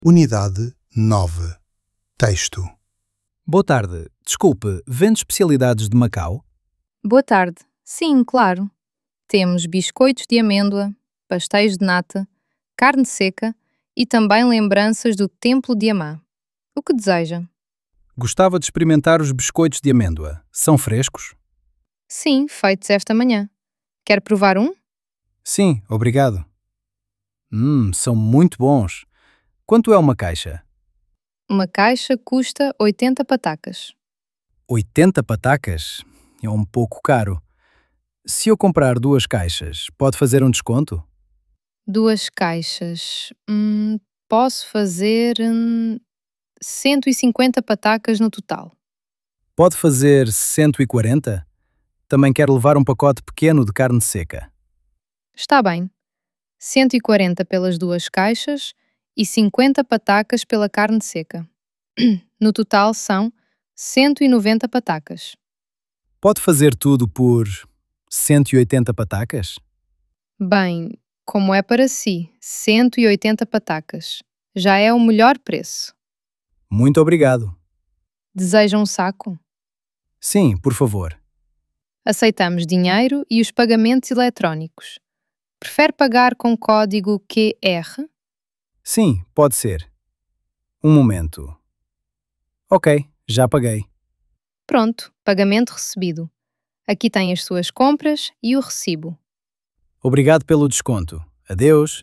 Unidade 9. Texto. Boa tarde. Desculpe, vende especialidades de Macau? Boa tarde. Sim, claro. Temos biscoitos de amêndoa, pastéis de nata, carne seca e também lembranças do Templo de Amá. O que deseja? Gostava de experimentar os biscoitos de amêndoa. São frescos? Sim, feitos esta manhã. Quer provar um? Sim, obrigado. São muito bons. Quanto é uma caixa? Uma caixa custa 80 patacas. 80 patacas? É um pouco caro. Se eu comprar 2 caixas, pode fazer um desconto? 2 caixas. Posso fazer 150 patacas no total. Pode fazer 140? Também quero levar um pacote pequeno de carne seca. Está bem. 140 pelas 2 caixas e 50 patacas pela carne seca. No total são 190 patacas. Pode fazer tudo por 180 patacas? Bem, como é para si, 180 patacas. Já é o melhor preço. Muito obrigado. Deseja um saco? Sim, por favor. Aceitamos dinheiro e os pagamentos eletrónicos. Prefere pagar com código QR? Sim, pode ser. Um momento. Ok, já paguei. Pronto, pagamento recebido. Aqui tem as suas compras e o recibo. Obrigado pelo desconto. Adeus.